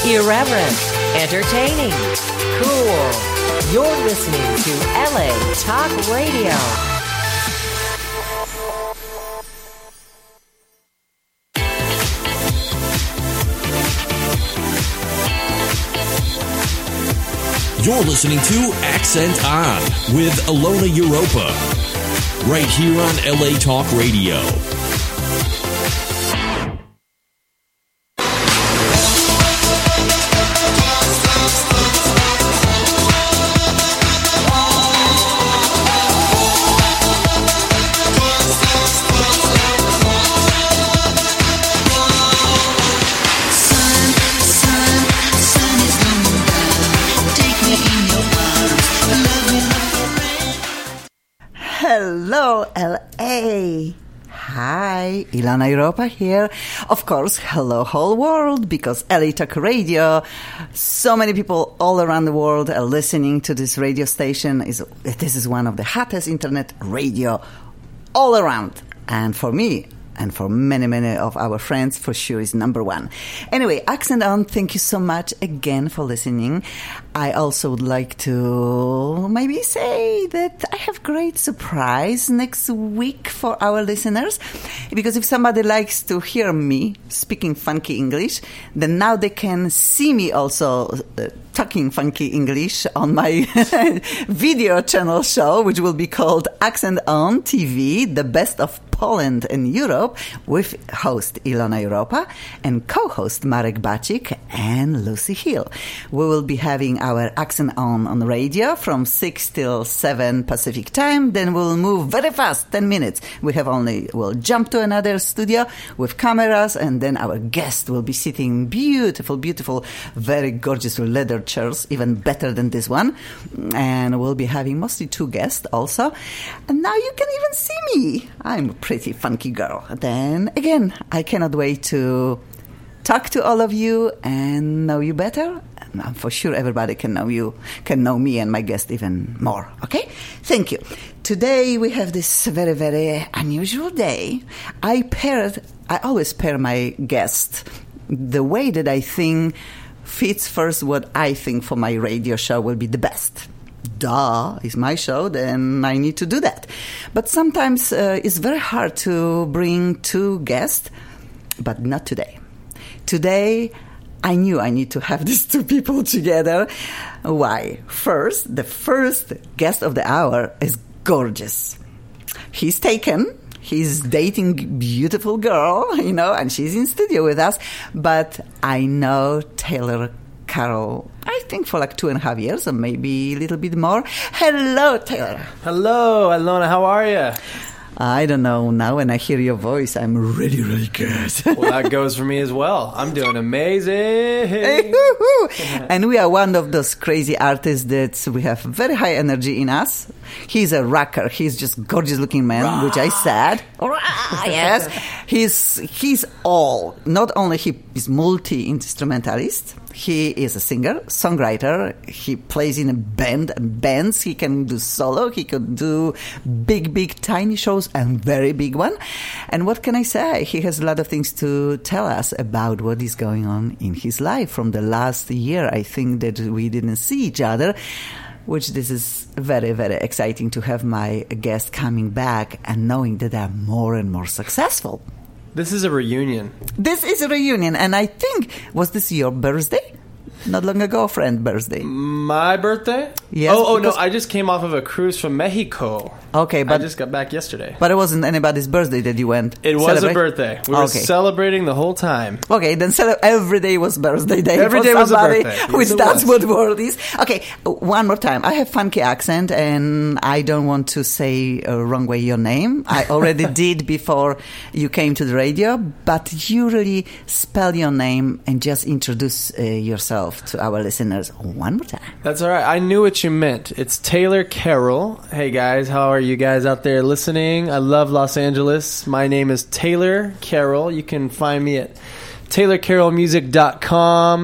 Irreverent, entertaining, cool. You're listening to LA Talk Radio. You're listening to Accent On with Ilona Europa, right here on LA Talk Radio. Hello, LA. Hi, Ilona Europa here. Of course, hello, whole world, because LA Talk Radio, so many people all around the world are listening to this radio station. This is one of the hottest internet radio all around. And for me, and for many, many of our friends, for sure is number one. Anyway, Accent On, thank you so much again for listening. I also would like to maybe say that I have great surprise next week for our listeners. Because if somebody likes to hear me speaking funky English, then now they can see me also talking funky English on my video channel show, which will be called Accent On TV, the best of Poland and Europe, with host Ilona Europa and co-host Marek Bacik and Lucy Hill. We will be having our Accent On the radio from 6 till 7 Pacific time. Then we'll move very fast, 10 minutes. We'll jump to another studio with cameras, and then our guest will be sitting beautiful, beautiful, very gorgeous leather chairs, even better than this one. And we'll be having mostly two guests also. And now you can even see me. I'm a pretty funky girl. Then again, I cannot wait to talk to all of you and know you better. And I'm for sure everybody can know me and my guest even more. Okay? Thank you. Today we have this very, very unusual day. I always pair my guest the way that I think fits first what I think for my radio show will be the best. Duh, it's my show, then I need to do that. But sometimes it's very hard to bring two guests, but not today. Today, I knew I need to have these two people together. Why? First, the first guest of the hour is gorgeous. He's taken. He's dating a beautiful girl, and she's in studio with us. But I know Taylor Carroll, I think for like 2.5 years, or maybe a little bit more. Hello, Taylor. Hello, Ilona. How are you? I don't know. Now when I hear your voice, I'm really, really good. Well, that goes for me as well. I'm doing amazing. And we are one of those crazy artists that we have very high energy in us. He's a rocker. He's just gorgeous looking man, which I said. Yes. He's all. Not only he is multi-instrumentalist, he is a singer, songwriter. He plays in a bands. He can do solo. He could do big, tiny shows and very big one. And what can I say? He has a lot of things to tell us about what is going on in his life from the last year. I think that we didn't see each other, which this is very, very exciting to have my guest coming back and knowing that they're more and more successful. This is a reunion. This is a reunion, and I think, was this your birthday? Not long ago, friend birthday. My birthday? Yes. No, I just came off of a cruise from Mexico. Okay, but I just got back yesterday. But it wasn't anybody's birthday that you went. It was a birthday. We were celebrating the whole time. Okay, then every day was birthday day. Every day was a birthday. Which that's what word is. Okay, one more time. I have funky accent, and I don't want to say wrong way your name. I already did before you came to the radio, but you really spell your name and just introduce yourself to our listeners one more time. That's all right. I knew what you meant. It's Taylor Carroll. Hey guys, how are you guys out there listening? I love Los Angeles. My name is Taylor Carroll. You can find me at TaylorCarrollMusic.com,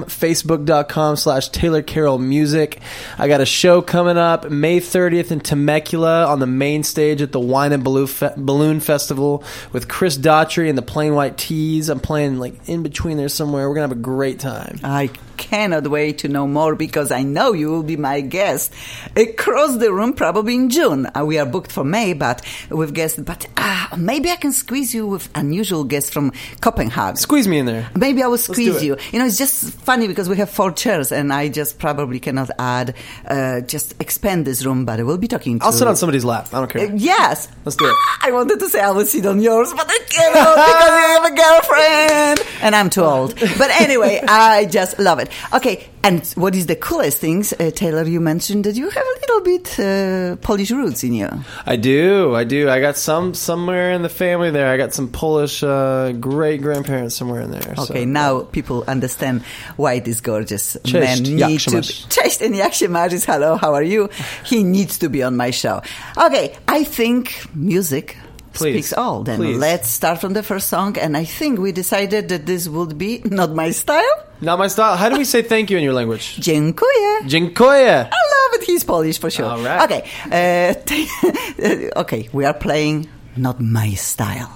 Facebook.com/TaylorCarrollMusic. I got a show coming up May 30th in Temecula on the main stage at the Wine and Balloon Festival with Chris Daughtry and the Plain White Tees. I'm playing like in between there somewhere. We're going to have a great time. I cannot wait to know more because I know you will be my guest across the room probably in June. We are booked for May, but with guests. But maybe I can squeeze you with unusual guests from Copenhagen. Squeeze me in there. Maybe I will squeeze do you. it. You know, it's just funny because we have 4 chairs and I just probably cannot add, just expand this room, but I will be talking to... I'll sit on somebody's lap. I don't care. Yes. Let's do it. I wanted to say I will sit on yours, but I cannot because you have a girlfriend and I'm too old. But anyway, I just love it. Okay, and what is the coolest things, Taylor, you mentioned that you have a little bit Polish roots in you. I do. I got some somewhere in the family there. I got some Polish great-grandparents somewhere in there. Okay, so. now people understand why this gorgeous Cześć, man jak needs się to... masz? Cześć and jak się masz? Hello, how are you? He needs to be on my show. Okay, I think music... Please. speaks all. Then Please. let's start from the first song. And I think we decided that this would be not my style. Not my style. How do we say thank you in your language? Dziękuję. Dziękuję. I love it. He's Polish for sure. All right. Okay. Okay. We are playing Not My Style.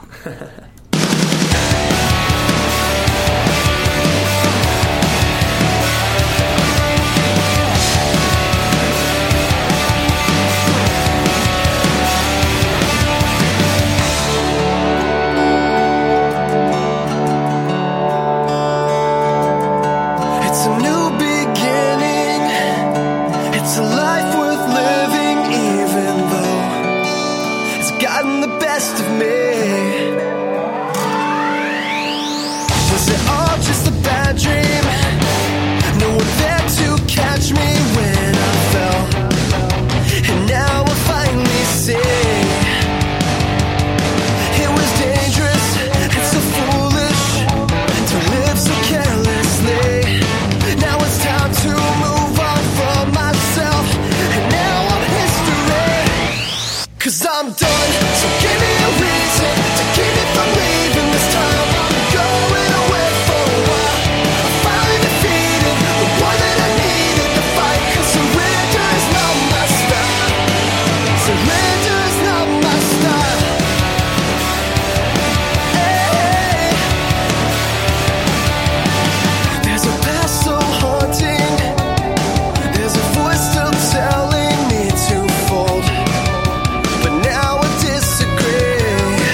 But now I disagree.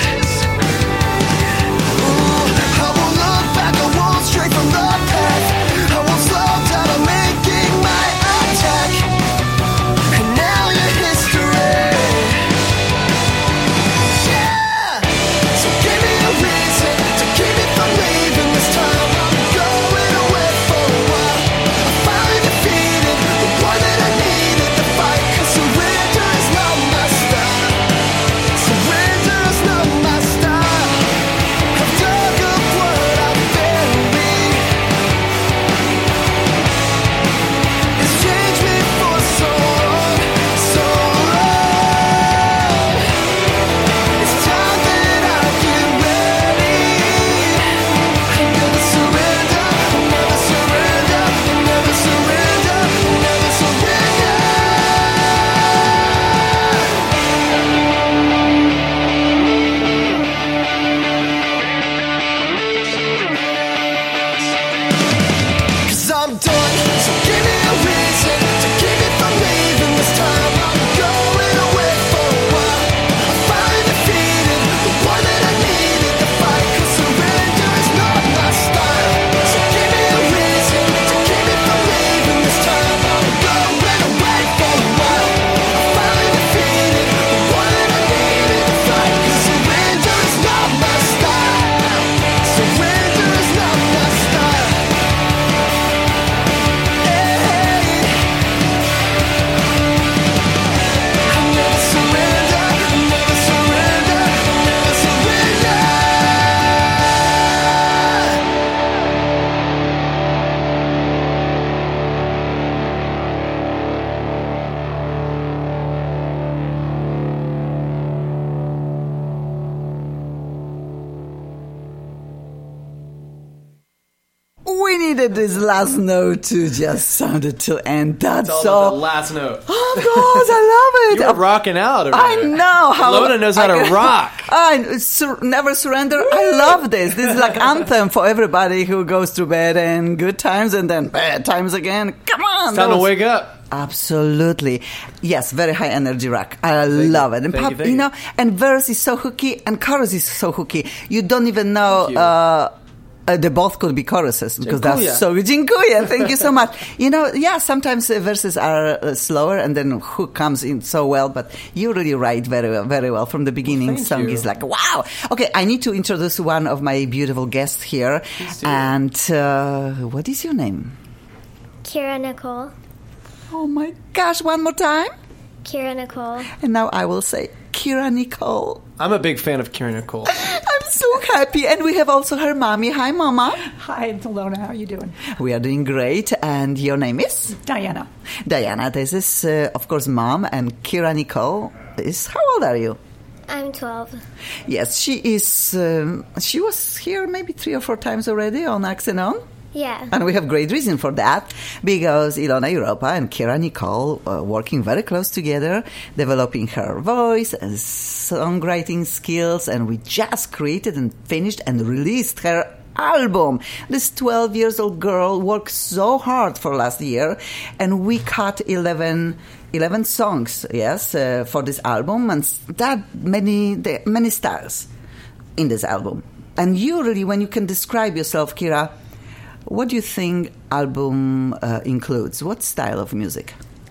needed this last note to just sounded to end. That's It's all so. about the last note. Oh, God, I love it. You're rocking out over I there. know how. Lona knows how to rock. Never surrender. I love this. This is like anthem for everybody who goes to bed and good times and then bad times again. Come on. It's time to wake up. Absolutely. Yes, very high energy rock. I love it. And Thank you. you know, and verse is so hooky and chorus is so hooky. You don't even know they both could be choruses because Jinkuya. that's so Jinkuya. Thank you so much. You know, yeah, sometimes verses are slower and then hook comes in so well, but you really write very well from the beginning. Thank Song you. is like, wow. Okay, I need to introduce one of my beautiful guests here. And what is your name? Kira Nicole. Oh my gosh, one more time. Kira Nicole. And now I will say Kira Nicole. I'm a big fan of Kira Nicole. I'm so happy. And we have also her mommy. Hi, Mama. Hi, it's Alona. How are you doing? We are doing great. And your name is? Diana. Diana. This is, of course, Mom. And Kira Nicole is, how old are you? I'm 12. Yes, she is, she was here maybe 3 or 4 times already on Accent On. Yeah. And we have great reason for that because Ilona Europa and Kira Nicole are working very close together, developing her voice and songwriting skills, and we just created and finished and released her album. This 12 years old girl worked so hard for last year, and we cut 11 songs, yes, for this album, and that many styles in this album. And you really, when you can describe yourself, Kira, what do you think album includes? What style of music?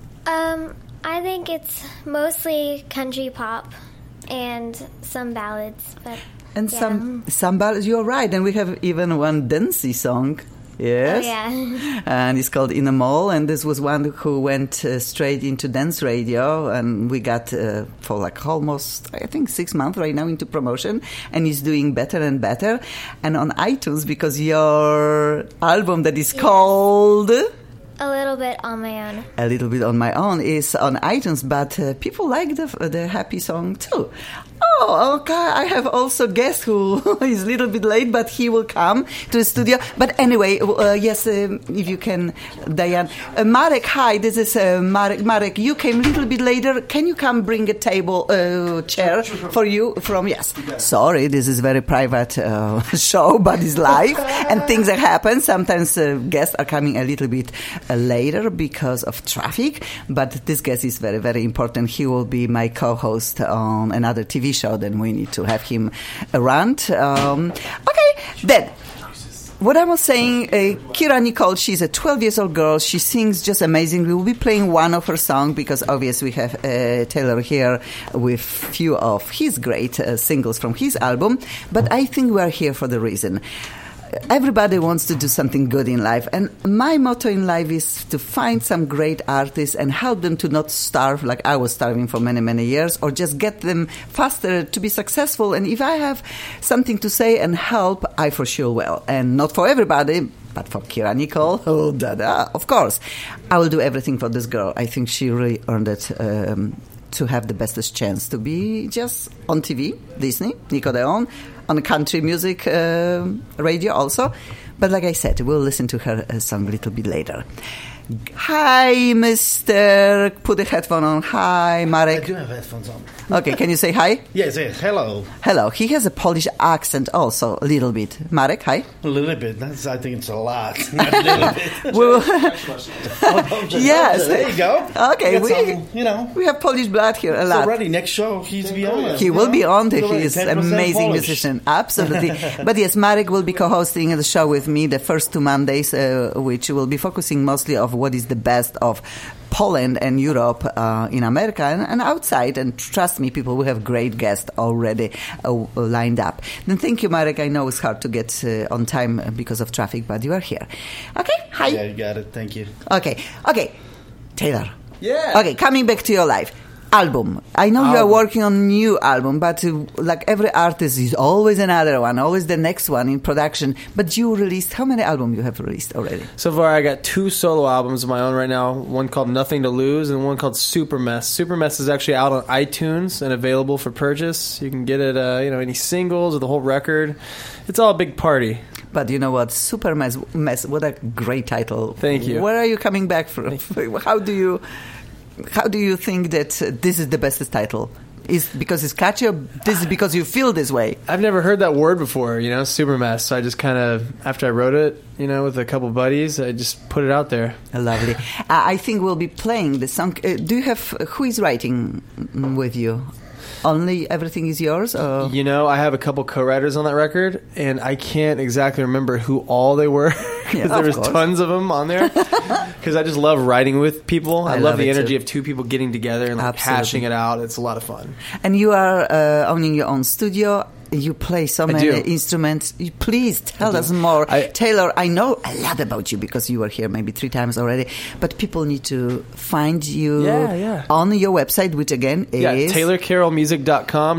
I think it's mostly country pop and some ballads, but And yeah. some ballads. You're right. And we have even one dancey song. Yes. Oh, yeah. And it's called In a Mall. And this was one who went straight into dance radio. And we got for like almost, I think, 6 months right now into promotion. And it's doing better and better. And on iTunes, because your album that is called A Little Bit on My Own. A Little Bit on My Own is on iTunes. But people like the happy song too. Oh, okay. I have also a guest who is a little bit late, but he will come to the studio. But anyway, yes, if you can, Diane. Marek, hi, this is Marek. Marek, you came a little bit later. Can you come bring a table, chair for you from, yes. Sorry, this is very private show, but it's live and things that happen. Sometimes guests are coming a little bit later because of traffic, but this guest is very, very important. He will be my co-host on another TV show. Then we need to have him around. Okay, then what I was saying, Kira Nicole, she's a 12 years old girl. She sings just amazingly. We'll be playing one of her songs because obviously we have Taylor here with few of his great singles from his album. But I think we're here for the reason. Everybody wants to do something good in life, and my motto in life is to find some great artists and help them to not starve like I was starving for many, many years, or just get them faster to be successful. And if I have something to say and help, I for sure will. And not for everybody, but for Kira Nicole, of course. I will do everything for this girl. I think she really earned it. To have the bestest chance to be just on TV, Disney, Nickelodeon, on country music radio also. But like I said, we'll listen to her song a little bit later. Hi, Mr. Put the headphone on. Hi, Marek. I do have headphones on. Okay, can you say hi? Yes, yes. Hello. Hello. He has a Polish accent also, a little bit. Marek, hi. A little bit. I think it's a lot. Not a little bit. Well, yes. There you go. Okay, we have Polish blood here a lot. Already next show he's be on. He will be on. He is 10% an amazing Polish. musician. Absolutely. But yes, Marek will be co-hosting the show with me the first 2 Mondays, which will be focusing mostly of what is the best of Poland and Europe in America and outside. And trust me, people, we have great guests already lined up. Then thank you, Marek. I know it's hard to get on time because of traffic, but you are here. Okay, hi. Yeah, you got it. Thank you. Okay, Taylor. Yeah. Okay, coming back to your life. Album. I know you are working on a new album, but like every artist is always another one, always the next one in production. But you released, how many albums you have released already? So far, I got 2 solo albums of my own right now. One called Nothing to Lose and one called Super Mess. Super Mess is actually out on iTunes and available for purchase. You can get it, any singles or the whole record. It's all a big party. But you know what? Super Mess, what a great title. Thank you. Where are you coming back from? How do you think that this is the best title? Is because it's catchy, or this is because you feel this way? I've never heard that word before, super mess. So I just kind of, after I wrote it, with a couple buddies, I just put it out there. Lovely. I think we'll be playing the song. Do you have, who is writing with you? Only Everything Is Yours? Or? I have a couple co-writers on that record, and I can't exactly remember who all they were, because there was tons of them on there. Because I just love writing with people. I love the energy of two people getting together and hashing it out. It's a lot of fun. And you are owning your own studio. You play so many instruments. Please tell us more. Taylor, I know a lot about you because you were here maybe 3 times already, but people need to find you on your website, which again is... TaylorCarrollmusic.com,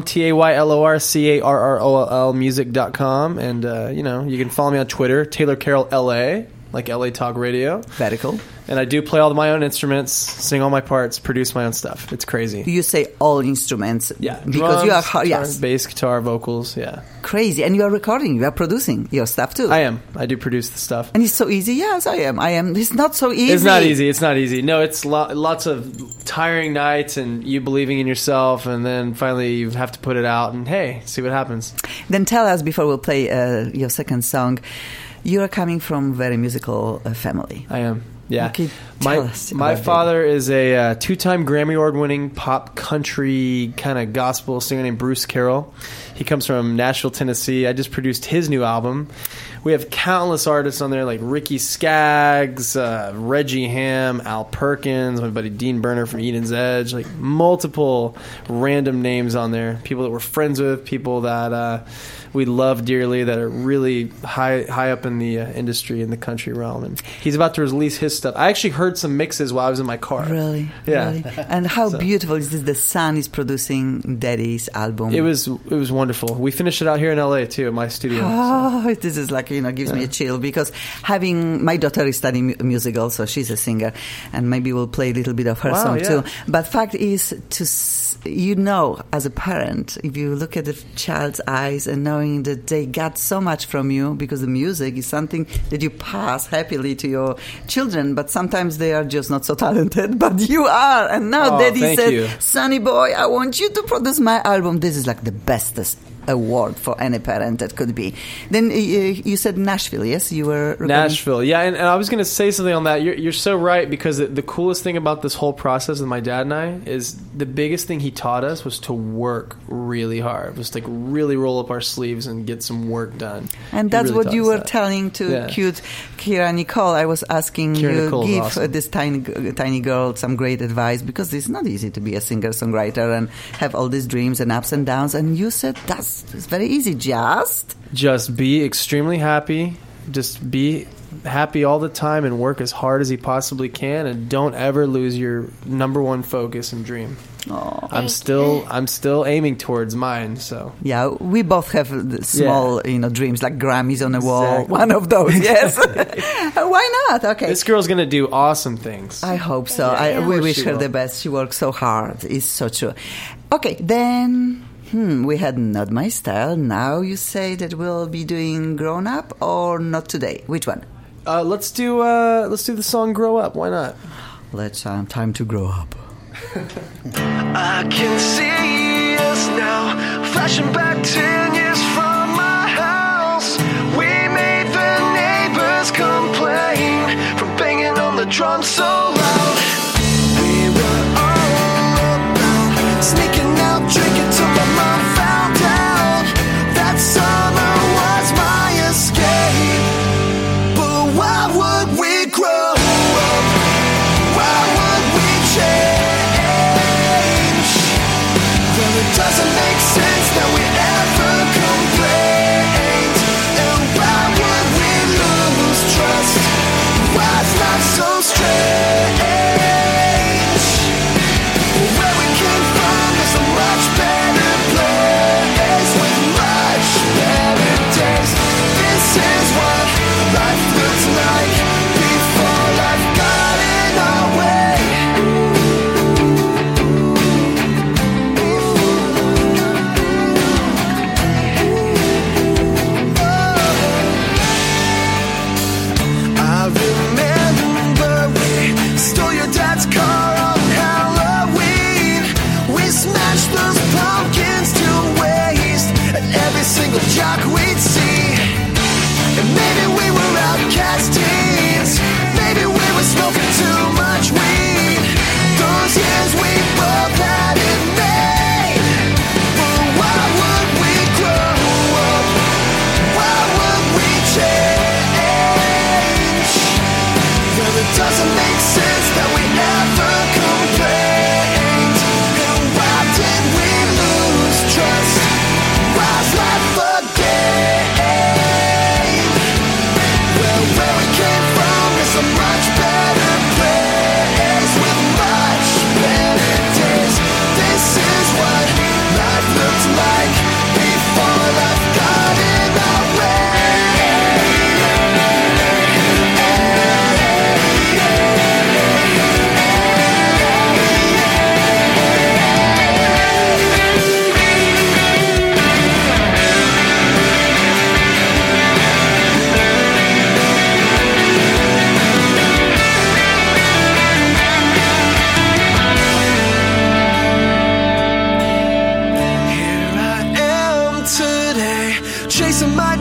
TaylorCarroll music.com. And, you can follow me on Twitter, TaylorCarrollLA, like LA Talk Radio. Very cool. And I do play all my own instruments, sing all my parts, produce my own stuff. It's crazy. You say all instruments? Yeah. Because drums, you are guitar, bass, guitar, vocals, yeah. Crazy. And you are recording, you are producing your stuff too. I am. I do produce the stuff. And it's so easy? Yes, I am. It's not so easy. It's not easy. No, it's lots of tiring nights and you believing in yourself, and then finally you have to put it out and, hey, see what happens. Then tell us, before we'll play your second song, you are coming from a very musical family. I am. Yeah. Okay, my father is a 2-time Grammy Award-winning pop country kind of gospel singer named Bruce Carroll. He comes from Nashville, Tennessee. I just produced his new album. We have countless artists on there like Ricky Skaggs, Reggie Ham, Al Perkins, my buddy Dean Burner from Eden's Edge, like multiple random names on there. People that we're friends with, people that we love dearly, that are really high up in the industry, in the country realm. And he's about to release his stuff. I actually heard some mixes while I was in my car. Really? Yeah. Really? And how beautiful is this? The son is producing Daddy's album. It was wonderful. We finished it out here in LA too, at my studio. Oh, this is like, gives me a chill, because my daughter is studying music also. She's a singer, and maybe we'll play a little bit of her song too. But fact is, as a parent, if you look at the child's eyes and knowing that they got so much from you, because the music is something that you pass happily to your children, but sometimes they are just not so talented, but you are. And now Daddy said, Sonny boy, I want you to produce my album. This is like the bestest award for any parent that could be. Then you said Nashville, yes? You were recording? Nashville, yeah. And I was going to say something on that. You're so right, because the coolest thing about this whole process with my dad and I is the biggest thing he taught us was to work really hard. Just like really roll up our sleeves and get some work done. And that's what you were telling to cute Kira Nicole. I was asking you to give awesome. This tiny girl some great advice, because it's not easy to be a singer-songwriter and have all these dreams and ups and downs. And you said it's very easy. Just be extremely happy. Just be happy all the time and work as hard as you possibly can, and don't ever lose your number one focus and dream. Oh. I'm still aiming towards mine. So yeah, we both have small dreams, like Grammys on the wall. One of those, yes. Why not? Okay, this girl's gonna do awesome things. I hope so. We wish her the best. She works so hard. It's so true. Okay, then. We had Not My Style. Now you say that we'll be doing Grown Up, or Not Today? Which one? Let's do the song Grow Up. Why not? Let's time to grow up. I can see us now, flashing back 10 years from my house. We made the neighbors complain from banging on the drum so loud. We were all about sneaking out, drinking till my mom found out. That summer was my escape. But why would we grow up? Why would we change? Well, it doesn't make sense that we ever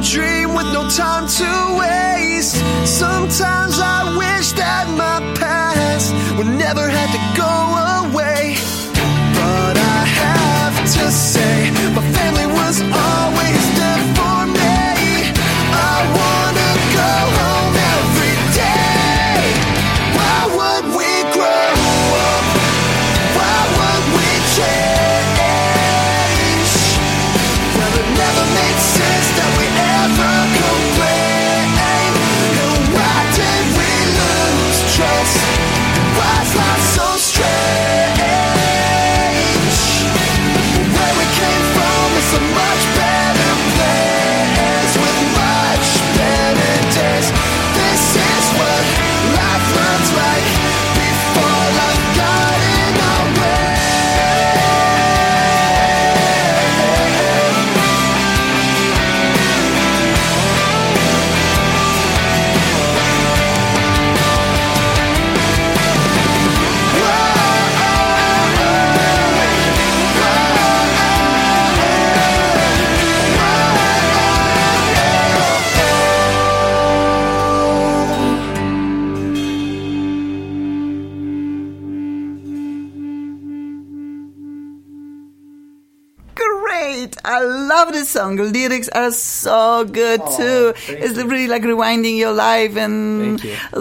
dream with no time to waste. Sometimes I wish that my past would never have to go away. But I have to say, my family was always there for me. I wanna go home every day. Why would we grow up? Why would we change? Well, it never made sense that we ever complained. And why did we lose trust? Why's life so strange? Where we came from is a much better place with much better days. This is what life looks like before life got in our way. Great! I love this song. The lyrics are so good too. It's really like rewinding your life and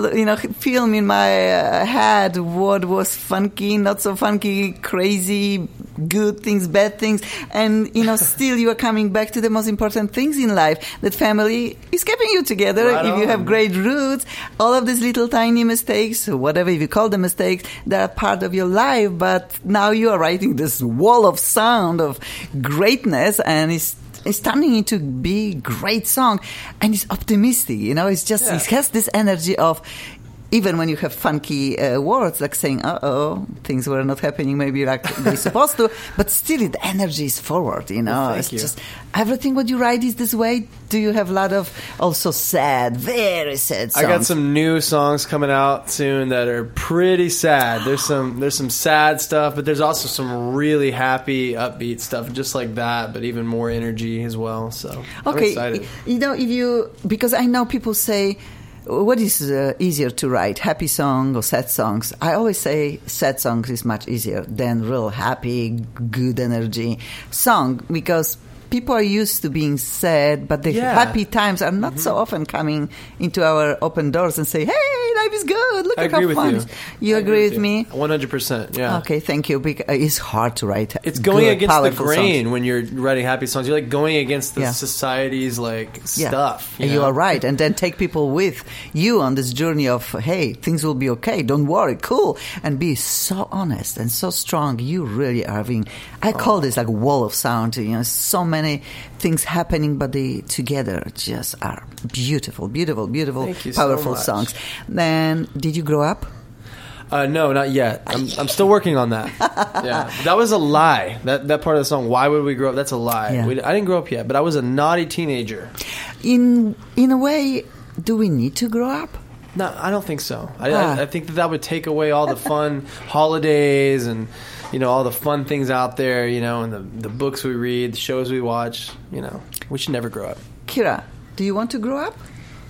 film in my head what was funky, not so funky, crazy, good things, bad things, and still you are coming back to the most important things in life. That family is keeping you together. Right if you on. have great roots, all of these little tiny mistakes, whatever you call them mistakes, they are part of your life. But now you are writing this wall of sound of greatness, and it's turning into be great song, and it's optimistic. It's just it has this energy of. Even when you have funky words, like saying, things were not happening maybe like they're supposed to, but still the energy is forward, Thank you. Just everything what you write is this way. Do you have a lot of also sad, very sad songs? I got some new songs coming out soon that are pretty sad. There's some sad stuff, but there's also some really happy, upbeat stuff, just like that, but even more energy as well. So I'm excited. Because I know people say, what is easier to write, happy song or sad songs? I always say sad songs is much easier than real happy, good energy song, because people are used to being sad, but the happy times are not so often coming into our open doors and say, hey, life is good, look I at how agree fun. with You agree with me? 100%, yeah. Okay, thank you. Because it's hard to write. It's going good, against the powerful grain songs. when you're writing happy songs. You're like going against the society's stuff. You are right. And then take people with you on this journey of, hey, things will be okay. Don't worry. Cool. And be so honest and so strong. You really are being, I call this like wall of sound. So many things happening, but they together just are beautiful, beautiful, beautiful, Thank you so powerful much. songs. Then, did you grow up? No, not yet. I'm still working on that. Yeah, that was a lie. That part of the song. Why would we grow up? That's a lie. Yeah. I didn't grow up yet, but I was a naughty teenager. In a way, do we need to grow up? No, I don't think so. I think that would take away all the fun holidays and all the fun things out there. And the books we read, the shows we watch. We should never grow up. Kira, do you want to grow up?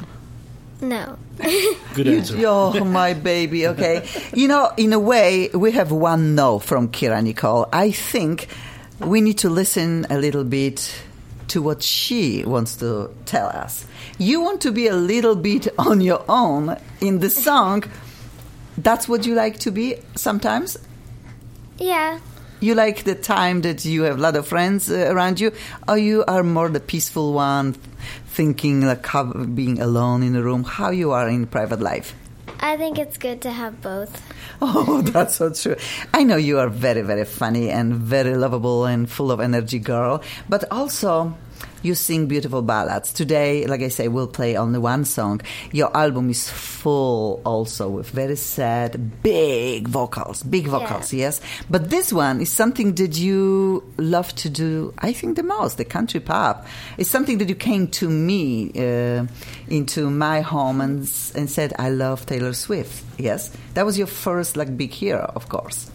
No. Good answer. Oh, my baby. Okay. In a way, we have one no from Kira Nicole. I think we need to listen a little bit to what she wants to tell us. You want to be a little bit on your own in the song. That's what you like to be sometimes? Yeah. You like the time that you have a lot of friends around you, or you are more the peaceful one, thinking like being alone in a room? How you are in private life? I think it's good to have both. Oh, that's so true. I know you are very, very funny and very lovable and full of energy girl, but also you sing beautiful ballads. Today, like I say, we'll play only one song. Your album is full also with very sad, big vocals, yes? But this one is something that you love to do, I think, the most, the country pop. It's something that you came to me, into my home and said, I love Taylor Swift, yes? That was your first, big hero, of course.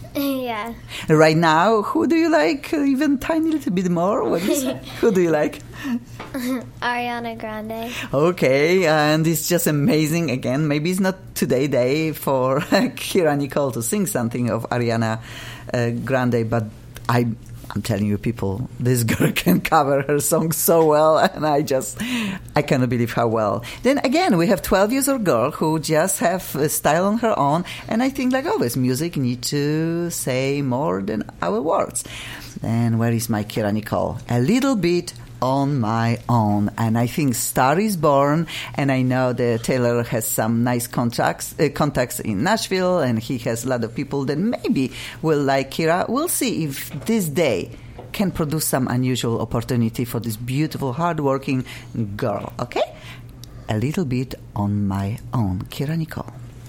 Yeah. Right now, who do you like even tiny little bit more? What is who do you like? Ariana Grande. Okay, and it's just amazing. Again, maybe it's not today day for Kira Nicole to sing something of Ariana Grande, but I'm telling you, people, this girl can cover her song so well, and I cannot believe how well. Then again, we have 12-year-old girl who just have a style on her own, and I think, like always, music need to say more than our words. And where is my Kira Nicole? A little bit on my own, and I think Star is Born, and I know that Taylor has some nice contacts in Nashville, and he has a lot of people that maybe will like Kira. We'll see if this day can produce some unusual opportunity for this beautiful, hardworking girl. Okay? A little bit on my own. Kira Nicole.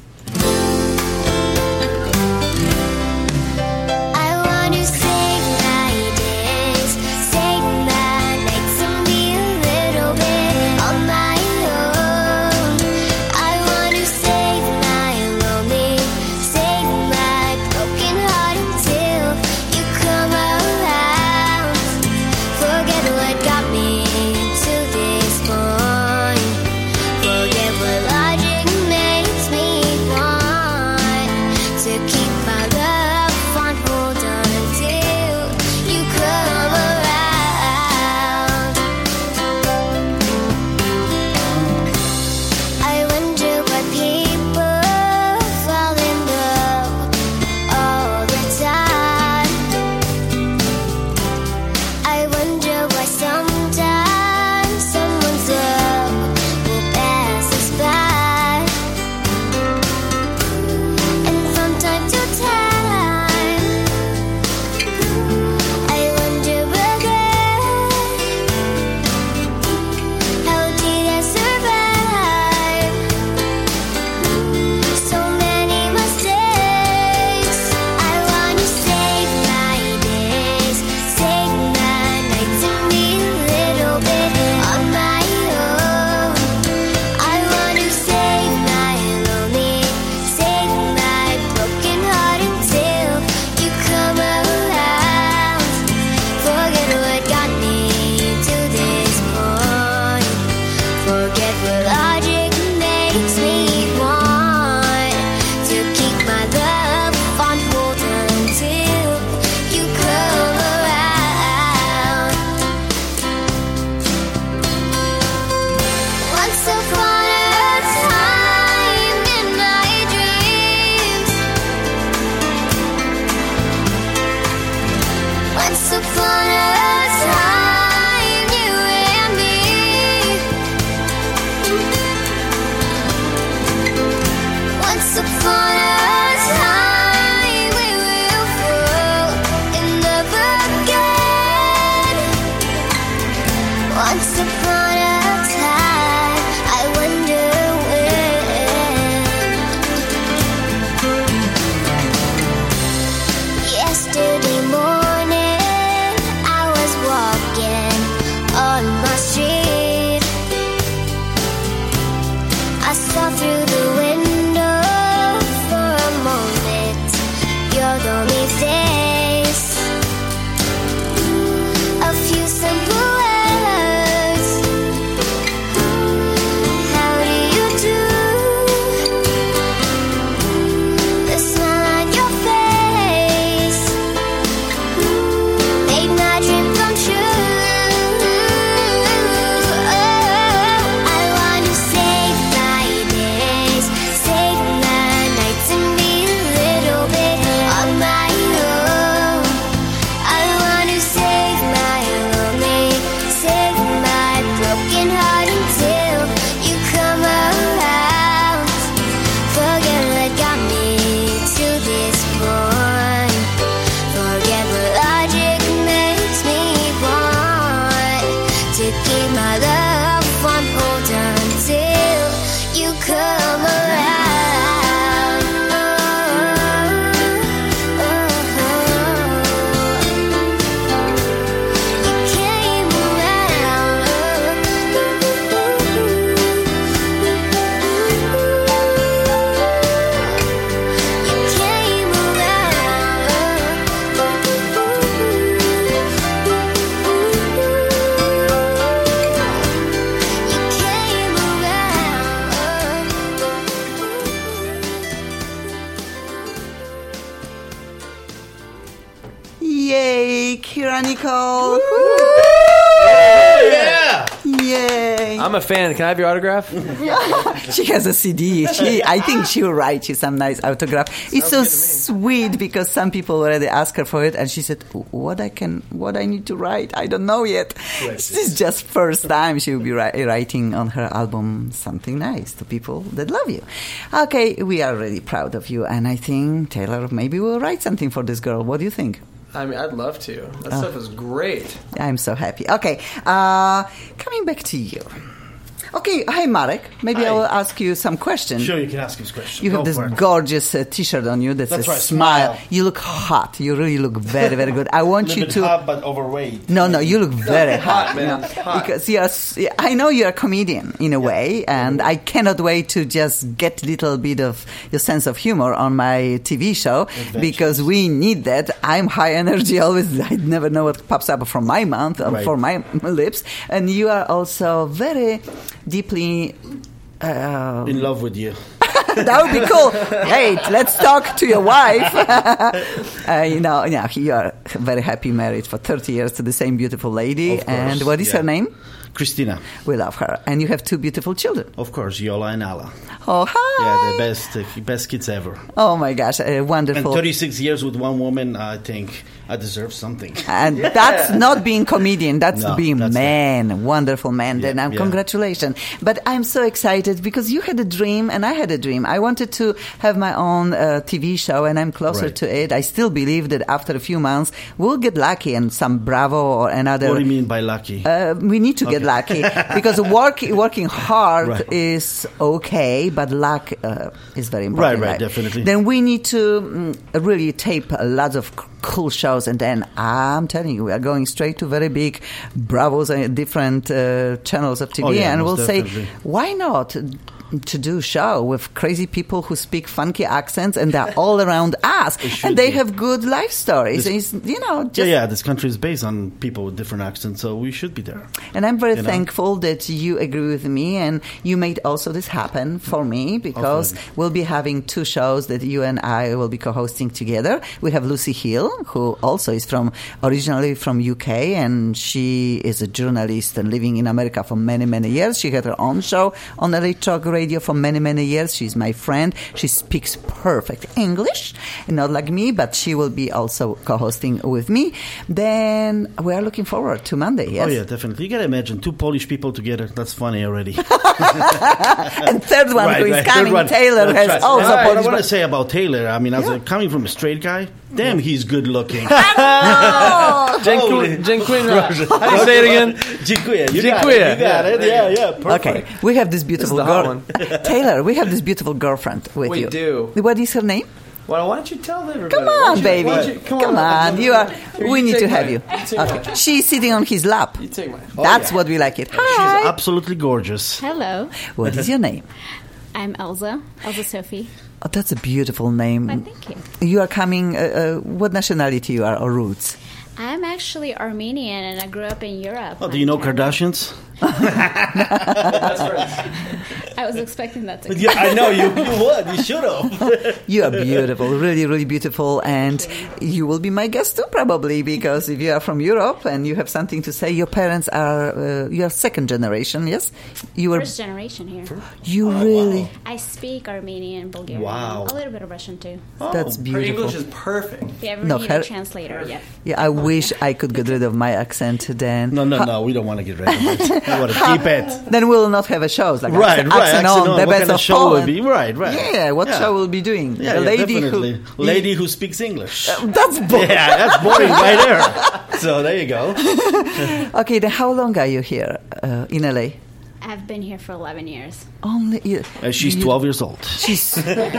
I want to sing my days, sing my nights, and be a little bit on my own. I want to save my lonely, save my broken heart until you come around. Forget what got me to this point. Forget what logic makes me want to keep my love on hold until you come around. I wonder why people fall in love all the time. I wonder why sometimes someone's love will pass us by. And from time to time, I wonder again, how did I survive so many mistakes? I want to save my days, save my nights, and be a little bit on my own. I want to save my lonely, save my broken heart until you come around. Forget what got me to this point. Forget what logic makes me want to keep my love on hold until you come around. Once upon a time in my dreams, once upon a time you and me, once upon a time we will fall in love again. Once upon a time, I wonder when. Yesterday morning, I was walking on my street. I saw through the window for a moment your lonely face. A few simple words. How do you do? The smile on your face made my dream come true. I want to save my days, save my nights, and be a little bit on my own. I want to save my lonely, save my broken heart until you come around. Forget what got me to this point. Forget what logic makes me want to keep my love on hold until you come around. You came around. You came around. Nicole. Yeah. Yay. I'm a fan. Can I have your autograph? She has a CD. I think she'll write you some nice autograph. It's so sweet because some people already asked her for it, and she said, "What I need to write? I don't know yet." This is just first time she will be writing on her album something nice to people that love you. Okay, we are really proud of you, and I think Taylor maybe will write something for this girl. What do you think? I mean, I'd love to. That stuff is great. I'm so happy. Okay, coming back to you. Okay, hi Marek. Maybe I will ask you some questions. Sure, you can ask his question. You have this gorgeous T-shirt on you that says right, smile. smile. You look hot. You really look very, very good. I want you to... hot, but overweight. No, you look very hot. man. No, Hot. because I know you're a comedian in a way, and I cannot wait to just get a little bit of your sense of humor on my TV show because we need that. I'm high energy always. I never know what pops up from my mouth or from my lips, and you are also very deeply in love with you. That would be cool. Hey, let's talk to your wife. You are very happy married for 30 years to the same beautiful lady. Of course, and what is her name? Christina. We love her. And you have 2 beautiful children. Of course, Yola and Ala. Oh, hi. Yeah, the best kids ever. Oh, my gosh. Wonderful. And 36 years with one woman, I think I deserve something. And that's not being comedian. That's being that's man. Wonderful man. Yeah, Then congratulations. But I'm so excited because you had a dream and I had a dream. I wanted to have my own TV show and I'm closer to it. I still believe that after a few months, we'll get lucky and some Bravo or another... What do you mean by lucky? We need to get lucky because working hard is okay, but luck is very important. Right, definitely. Then we need to really tape lots of cool shows, and then I'm telling you, we are going straight to very big Bravos and different channels of TV, and we'll say, why not to do a show with crazy people who speak funky accents and they're all around us and they have good life stories. This country is based on people with different accents, so we should be there. And I'm very thankful that you agree with me and you made also this happen for me because we'll be having 2 shows that you and I will be co-hosting together. We have Lucy Hill, who also is originally from UK, and she is a journalist and living in America for many, many years. She had her own show on LA Talk Radio for many, many years. She's my friend. She speaks perfect English, not like me, but she will be also co-hosting with me. Then we are looking forward to Monday, yes? Oh, yeah, definitely. You got to imagine 2 Polish people together. That's funny already. And third one who is coming, Taylor, has also Polish. What I want to say about Taylor, I mean, coming from a straight guy, damn, he's good looking. Dziękuję. How do you say it again? Dziękuję. You got it. Yeah, perfect. Okay, we have this beautiful girl. Taylor, we have this beautiful girlfriend with you. We do. What is her name? Well, why don't you tell everybody? Come on, baby. Come on. We need to have you. Okay. She's sitting on his lap. You take mine. That's what we like it. Hi. She's absolutely gorgeous. Hello. What is your name? I'm Elza Sophie. Oh, that's a beautiful name. Well, thank you. You are coming, what nationality you are, or roots? I'm actually Armenian and I grew up in Europe. Oh, do you know Kardashians? I was expecting that to come. Yeah, I know, you would. You should have. You are beautiful, really, really beautiful. And you will be my guest too, probably, because if you are from Europe and you have something to say, your parents are, you are 2nd generation, yes? You were 1st generation here. You really... Wow. I speak Armenian, Bulgarian, wow. A little bit of Russian too. That's beautiful. Her English is perfect. If you ever need a translator, Yeah, I wish I could get rid of my accent then. No, we don't want to get rid of it. We want to keep it. Then we'll not have a show. Like Accent on, the best of show will be. Right. Yeah, what show will be doing? Yeah, the lady lady who speaks English. That's boring. Yeah, that's boring right there. So there you go. Okay, then how long are you here in LA? I've been here for 11 years. Only she's 12 years old. She's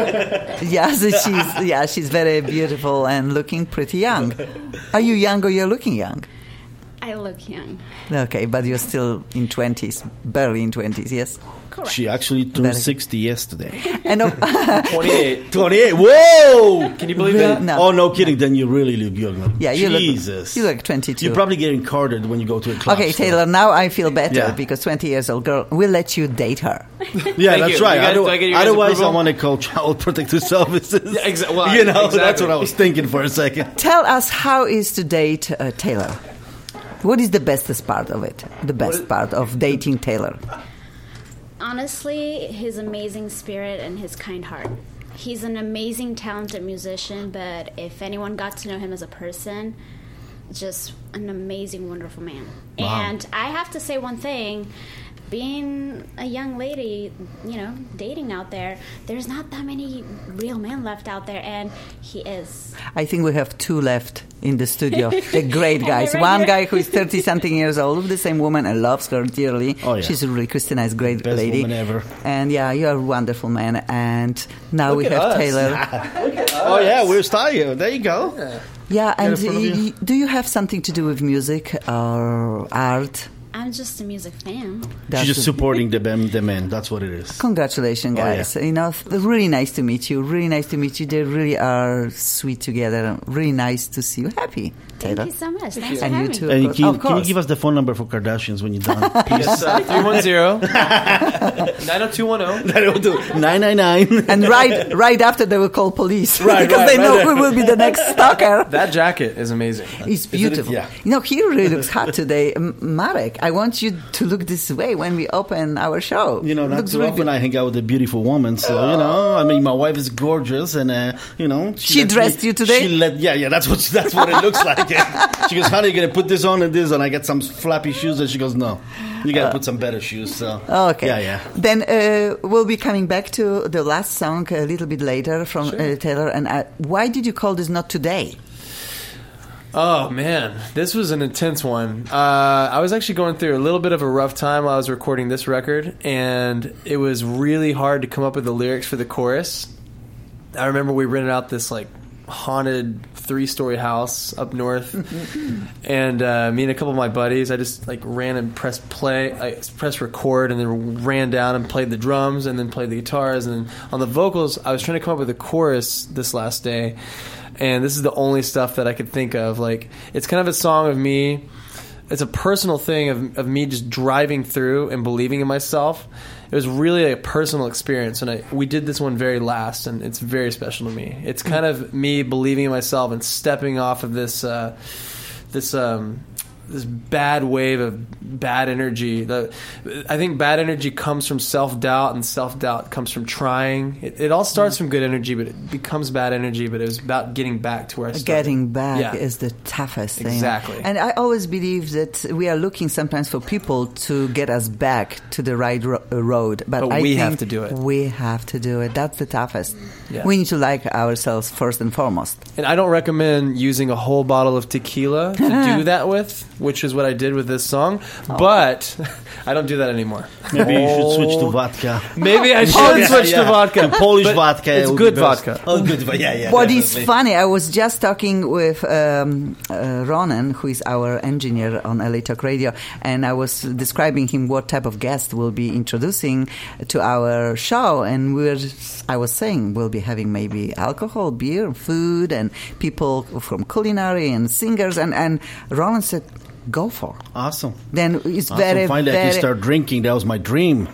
she's very beautiful and looking pretty young. Are you young or you're looking young? I look young. Okay, but you're still in 20s, barely in 20s, yes? Correct. She actually turned 60 yesterday. And 28. 28. Whoa! Can you believe that? No. Oh, no kidding. Then you really look young. Yeah, Jesus. You look 22. You're probably getting carded when you go to a club. Okay, Taylor, now I feel better because 20 years old girl, we'll let you date her. Yeah, that's right. Otherwise, I approval? want to call Child Protective Services. Yeah, exactly. That's what I was thinking for a second. Tell us how is to date Taylor. What is the bestest part of it? The best part of dating Taylor? Honestly, his amazing spirit and his kind heart. He's an amazing, talented musician, but if anyone got to know him as a person, just an amazing, wonderful man. Wow. And I have to say one thing. Being a young lady, dating out there, there's not that many real men left out there, and he is. I think we have two left in the studio. They're great guys. Right One here. guy who is 30-something years old with the same woman and loves her dearly. Oh, yeah. She's really, Christina is a great Best lady. woman ever. And yeah, you are a wonderful man. And now we at have us. Taylor. Oh yeah, we're style. There you go. Yeah, and in front of you. do you have something to do with music or art? I'm just a music fan. That's She's just it. supporting the man. That's what it is. Congratulations, Oh, guys. yeah. Really nice to meet you. Really nice to meet you. They really are sweet together. Really nice to see you happy, Taylor. Thank you so much. Thanks for And you having too. me. And Of can you course. give us the phone number for Kardashians when you're done? Please. It's 310-90210. 999. And right after they will call police Right, because right, they right know there. who will be the next stalker. That jacket is amazing. It's beautiful. Yeah. He really looks hot today. Marek, I want you to look this way when we open our show. Not Looks too really often good. I hang out with a beautiful woman, so I mean, my wife is gorgeous, and She dressed you today? Yeah, that's what it looks like. She goes, "Honey, you gonna put this on and this?" And I get some flappy shoes, and she goes, "No, you gotta put some better shoes." So Okay. yeah. Then we'll be coming back to the last song a little bit later from Taylor. And why did you call this Not Today? Oh man, this was an intense one. I was actually going through a little bit of a rough time while I was recording this record, and it was really hard to come up with the lyrics for the chorus. I remember we rented out this haunted 3-story house up north, and me and a couple of my buddies, I just ran and pressed play, I pressed record, and then ran down and played the drums, and then played the guitars, and then on the vocals, I was trying to come up with a chorus this last day. And this is the only stuff that I could think of. It's kind of a song of me. It's a personal thing of me just driving through and believing in myself. It was really a personal experience, and we did this one very last, and it's very special to me. It's kind of me believing in myself and stepping off of this bad wave of bad energy. I think bad energy comes from self-doubt, and self-doubt comes from trying. It all starts from good energy, but it becomes bad energy. But it was about getting back to where I started. Getting back Yeah. is the toughest thing. Exactly. And I always believe that we are looking sometimes for people to get us back to the right road. But I we think have to do it. We have to do it. That's the toughest. Yeah. We need to like ourselves first and foremost. And I don't recommend using a whole bottle of tequila to do that with, which is what I did with this song. But I don't do that anymore. Maybe you should switch to vodka. Maybe I should switch to vodka. Polish But vodka. It's would good be best. vodka. Oh, good. Yeah. What is definitely. funny, I was just talking with Ronan, who is our engineer on LA Talk Radio, and I was describing him what type of guest we'll be introducing to our show, and I was saying we'll be having maybe alcohol, beer, food, and people from culinary and singers, and Ronan said, go for it. Awesome. Then it's Awesome. very, Finally, I very... can start drinking. That was my dream.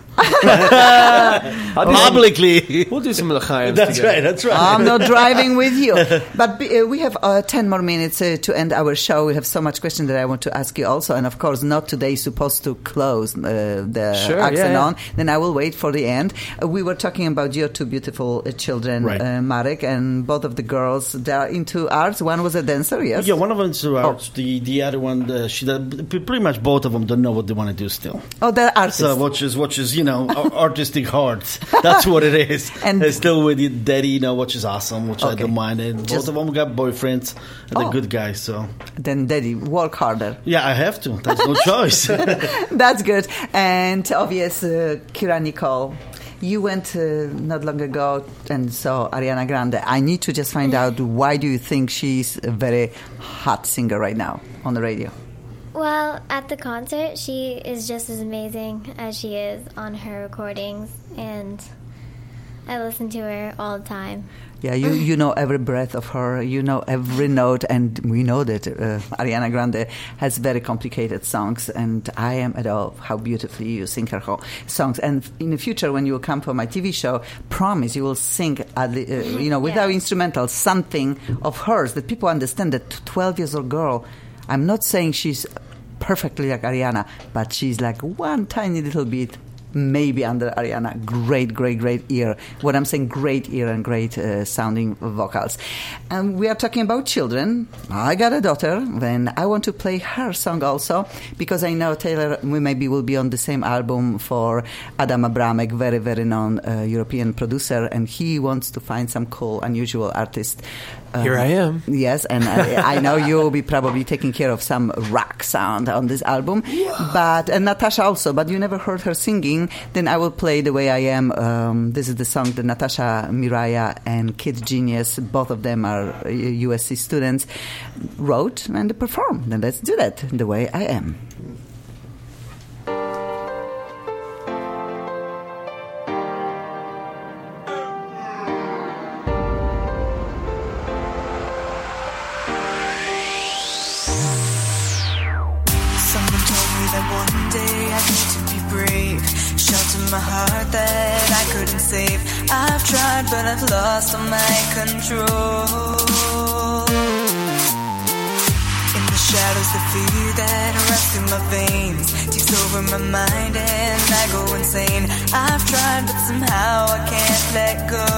I'll do some- Publicly. We'll do some l'chaim That's together. right. That's right. I'm not driving with you. But we have 10 more minutes to end our show. We have so much questions that I want to ask you also. And of course, Not Today is supposed to close the Sure, accent yeah. on. Then I will wait for the end. We were talking about your two beautiful children, Right. Marek, and both of the girls, they are into arts. One was a dancer, yes? Yeah, one of them's arts. The other one, pretty much both of them don't know what they want to do still. Oh, they're artists. So which is artistic heart. That's what it is. And- And still with your daddy, which is awesome, which I Okay. don't mind. And both of them got boyfriends. And they're good guys. So Then, Daddy, work harder. yeah, I have to. There's no choice. That's good. And obvious, Kira Nicole, you went not long ago and saw Ariana Grande. I need to just find out, why do you think she's a very hot singer right now on the radio? Well, at the concert, she is just as amazing as she is on her recordings, and I listen to her all the time. Yeah, you know every breath of her, you know every note, and we know that Ariana Grande has very complicated songs, and I am at awe how beautifully you sing her songs. And in the future, when you will come for my TV show, promise you will sing, without instrumental, something of hers that people understand that 12 years old girl. I'm not saying she's perfectly like Ariana, but she's like one tiny little bit maybe under Ariana. Great ear. What I'm saying, great ear and great sounding vocals. And we are talking about children. I got a daughter, and I want to play her song also, because I know Taylor, we maybe will be on the same album for Adam Abramek, very known European producer, and he wants to find some cool, unusual artist. Here I am. Yes, and I know you'll be probably taking care of some rock sound on this album, and Natasha also, but you never heard her singing. Then I will play The Way I Am. This is the song that Natasha Miraya and Kid Genius, both of them are USC students, wrote and performed. Then let's do that, The Way I Am. Someone told me that one day I need to be brave, shelter my heart that I couldn't save. I've tried, but I've lost all my control. In the shadows, the fear that runs through my veins takes over my mind and I go insane. I've tried, but somehow I can't let go.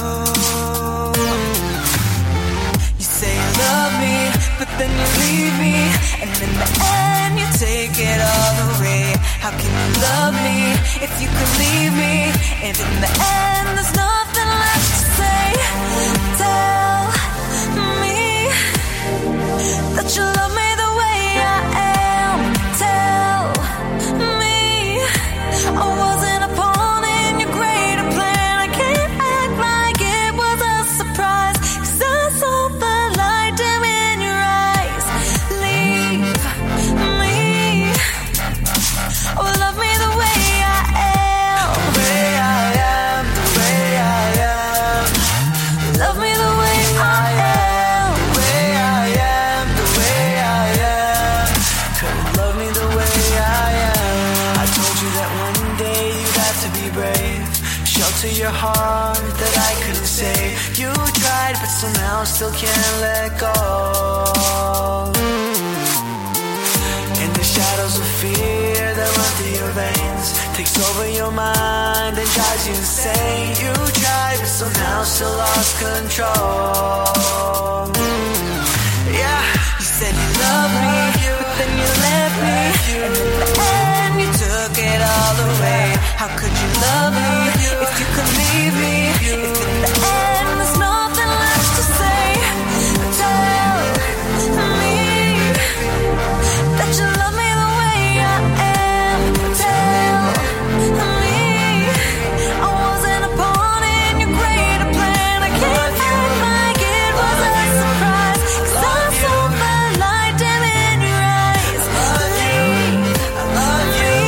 You say you love me, but then you leave me, and in the end you take it all away. How can you love me if you could leave me? And in the end there's nothing left to say. Tell me that you love me the way I am. Tell me I wasn't a pawn in your greater plan. I can't act like it was a surprise, 'cause I saw the light dim in your eyes. Leave me, oh love me the way I am. The way I am, the way I am. Love me the way I am. The way I am, the way I am. Couldn't love me the way I am. I told you that one day you'd have to be brave, shelter your heart that I couldn't save. You tried, but somehow still can't let go. In the shadows of fear that run through your veins takes over your mind and drives you insane. You tried, but somehow still lost control. Yeah, you said you loved me, but then you left me, and in the end you took it all away. How could you love me if you could leave me? If in the end there's nothing left to say. Tell me that you love me the way I am. Tell me I wasn't a pawn in your greater plan. I can't act like it was a surprise, 'cause I saw the light dim in your eyes. Leave me,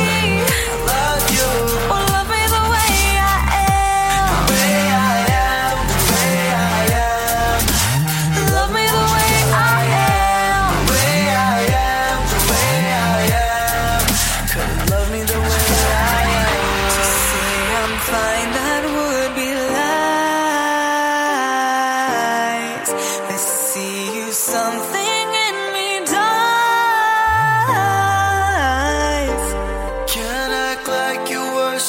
oh love me the way I am. The way I am, the way I am. Love me the way I am. The way I am, the way I am. Couldn't love me the way I am. To say I'm fine, that would be lies. Let's see you something in me dies. Can't act like you were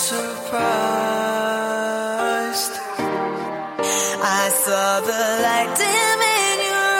surprised. I saw the light dim in your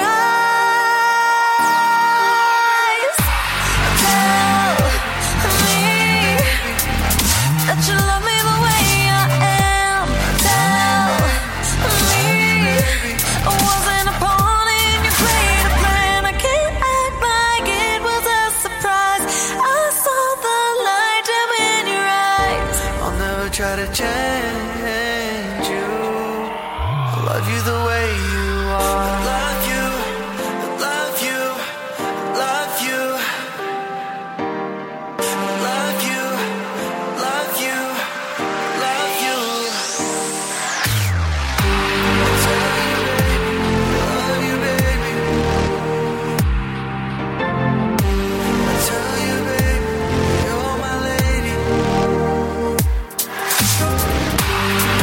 eyes. Tell me that you love me the way I am. Tell me I wasn't a pawn in your greater plan. I can't act like it was a surprise. I saw the light dim in your eyes. I'll never try to change you. I love you the way you are. I love you, I love you, I love you. I love you, I love you, I love you. I tell you, baby, I love you, baby. I tell you, baby, you're my lady.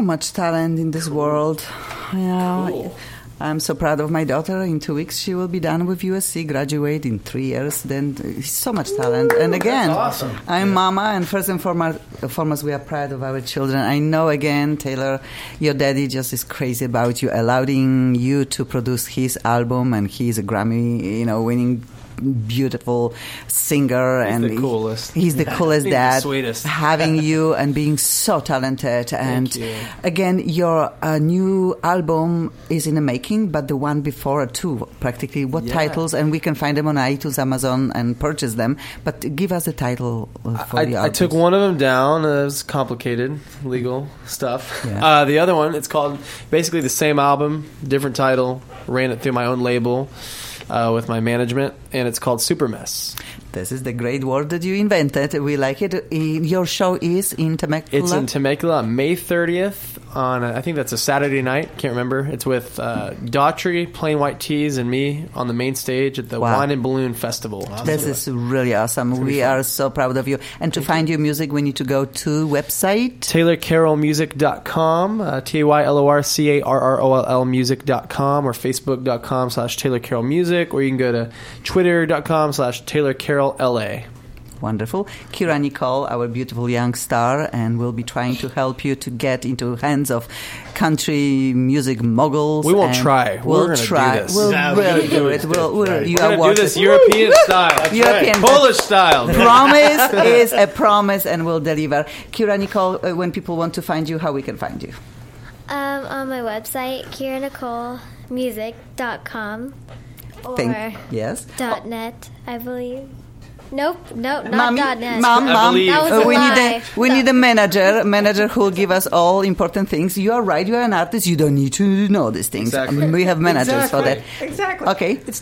much talent in this world. Yeah. I'm so proud of my daughter. In 2 weeks, she will be done with USC, graduate in 3 years. Then so much talent. And again, awesome. I'm mama, and first and foremost, we are proud of our children. I know, again, Taylor, your daddy just is crazy about you, allowing you to produce his album, and he's a Grammy, winning beautiful singer. He's and the coolest. He's the coolest He's the dad. sweetest. Having you and being so talented. And Thank you. again, your new album is in the making, but the one before too, practically. What Yeah. titles? And we can find them on iTunes, Amazon, and purchase them. But give us the title for the I album. took one of them down. It was complicated, legal stuff. Yeah. The other one, it's called basically the same album, different title. Ran it through my own label with my management, and it's called Super Mess. This is the great word that you invented. We like it. Your show is in Temecula? It's in Temecula on May 30th on, I think that's a Saturday night. Can't remember. It's with Daughtry, Plain White Tees, and me on the main stage at the Wow. Wine and Balloon Festival. This is really awesome. We are so proud of you. And to find your music, we need to go to website. TaylorCarrollmusic.com, TaylorCarroll music.com, or Facebook.com/TaylorCarrollmusic, or you can go to Twitter.com/TaylorCarrollLA. Wonderful. Kira Nicole, our beautiful young star, and we'll be trying to help you to get into hands of country music moguls. We won't and try. We're gonna do try. this. We'll Yeah, really do we're it. gonna do it. You We're are going to do watching. this European style. European. Polish style. Promise is a promise, and we'll deliver. Kira Nicole, when people want to find you, how we can find you? On my website, KiraNicoleMusic.com or Yes. .net, I believe. Nope, not Mommy, .net. Mom, believe. That was a we lie. need a manager who will give us all important things. You are right. You are an artist. You don't need to know these things. Exactly. We have managers for that. Exactly. Okay. It's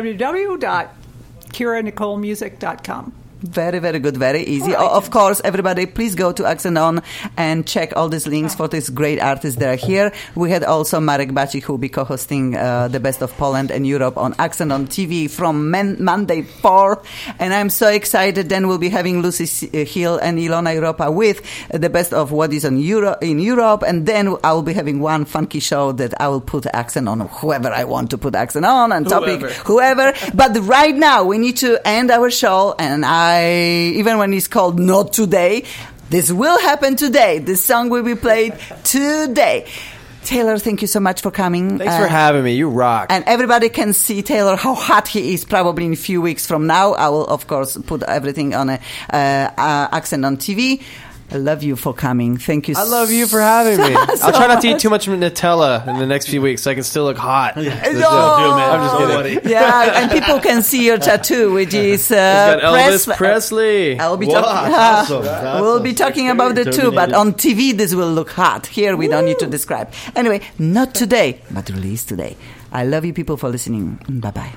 www.KiraNicoleMusic.com. Very, very good. Very easy. All right. Of course, everybody, please go to Accent On and check all these links for these great artists that are here. We had also Marek Bacik, who will be co-hosting the Best of Poland and Europe on Accent On TV from Monday 4. And I'm so excited. Then we'll be having Lucy Hill and Ilona Europa with the Best of what is in Europe. And then I will be having one funky show that I will put accent on whoever I want to put accent on and topic, whoever. But right now, we need to end our show, and even when it's called Not Today, this will happen today. This song will be played today. Taylor, thank you so much for coming. Thanks for having me. You rock. And everybody can see Taylor, how hot he is probably in a few weeks from now. I will, of course, put everything on Accent On TV. I love you for coming. Thank you. I love you for having me. I'll try not to eat too much Nutella in the next few weeks so I can still look hot. No. I'm just kidding. Yeah, and people can see your tattoo, which is got Elvis Presley. I'll be Wow, talking. awesome. We'll be talking about the two, but on TV this will look hot. Here we don't need to describe. Anyway, not today, but released today. I love you, people, for listening. Bye bye.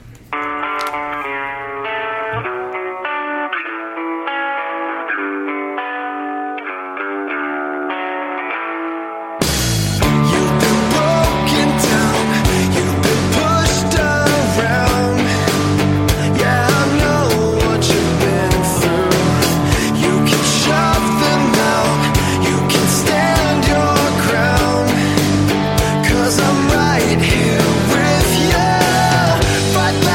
Fight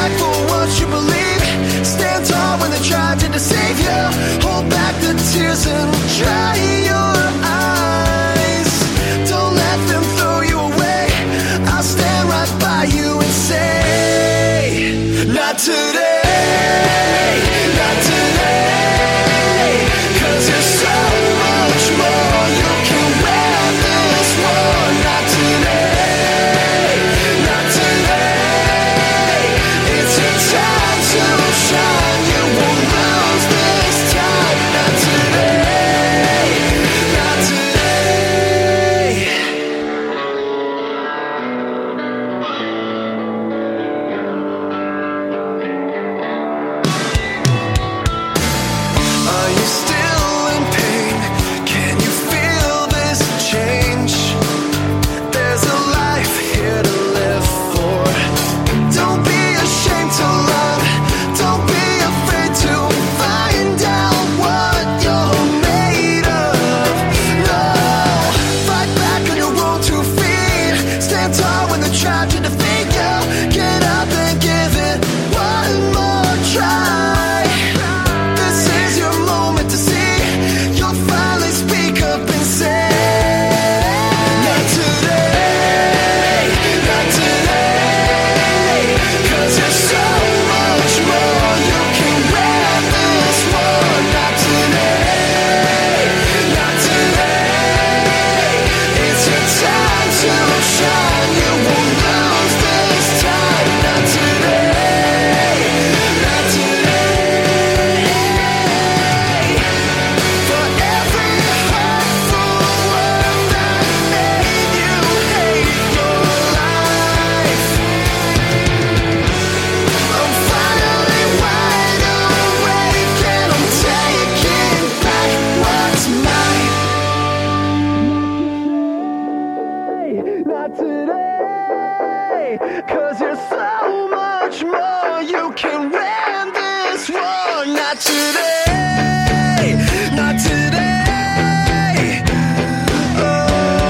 not today. 'Cause you're so much more. You can win this war. Not today. Not today. Oh,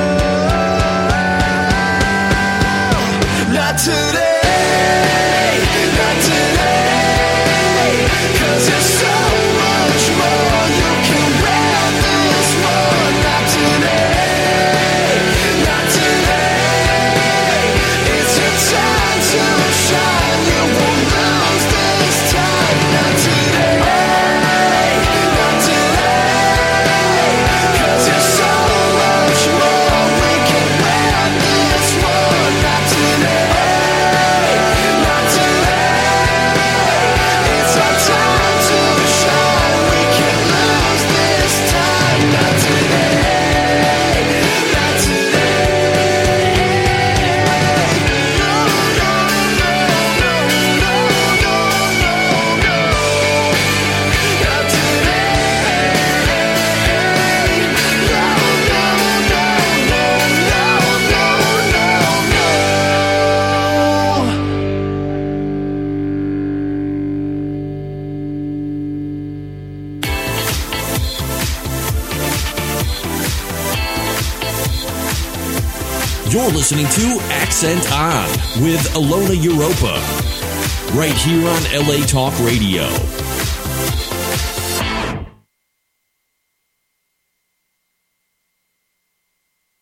not today. Not today. 'Cause you're so much more. You can win this war. Not today. Not today. It's your time to shine. You won't lose this time. Not today. Not today. 'Cause you're so much more. We can win this war. Not today. Not today. It's our time to shine. We can lose this time. Not today. Not You're listening to Accent On with Alona Europa, right here on LA Talk Radio.